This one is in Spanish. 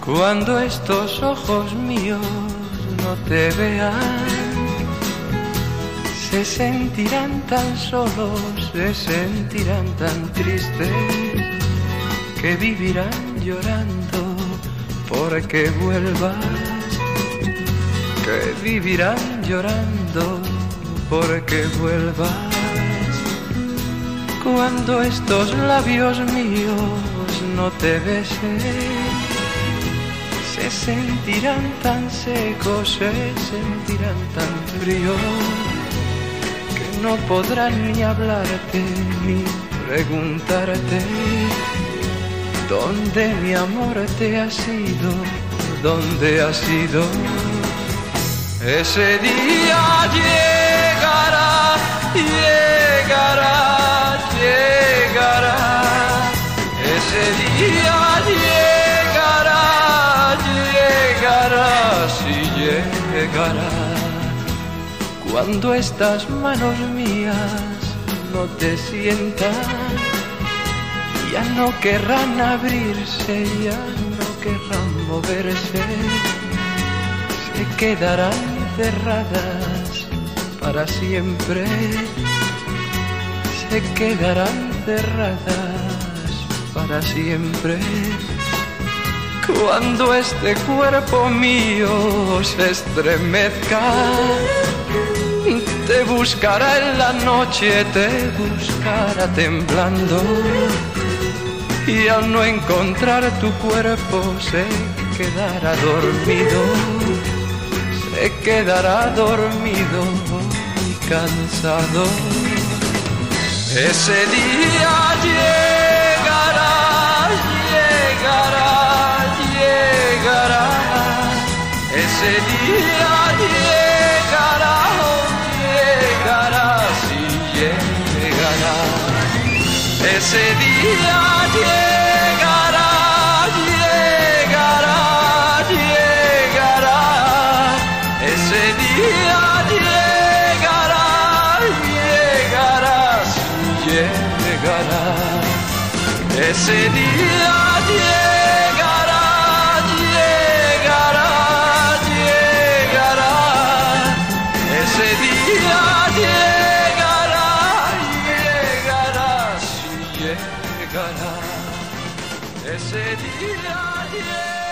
Cuando estos ojos míos no te vean, se sentirán tan solos, se sentirán tan tristes, que vivirán llorando porque vuelvas, que vivirán llorando porque vuelvas. Cuando estos labios míos no te besen, se sentirán tan secos, se sentirán tan fríos, que no podrán ni hablarte ni preguntarte dónde mi amor te ha sido, dónde has ido. Ese día llegará, llegará, llegará. Ese día llegará, llegará, sí llegará. Cuando estas manos mías no te sientan, ya no querrán abrirse, ya no querrán moverse, se quedarán cerradas para siempre, se quedarán cerradas para siempre. Cuando este cuerpo mío se estremezca, te buscará en la noche, te buscará temblando, y al no encontrar tu cuerpo se quedará dormido, se quedará dormido y cansado. Ese día llegará, llegará, llegará. Ese día llegará, llegará, sí llegará. Ese día llegará, llegará, llegará. Ese día llegará, llegará, sí llegará. Ese día llegará, llegará, llegará. Ese día llegará, llegará, sí llegará. Ese día llegará.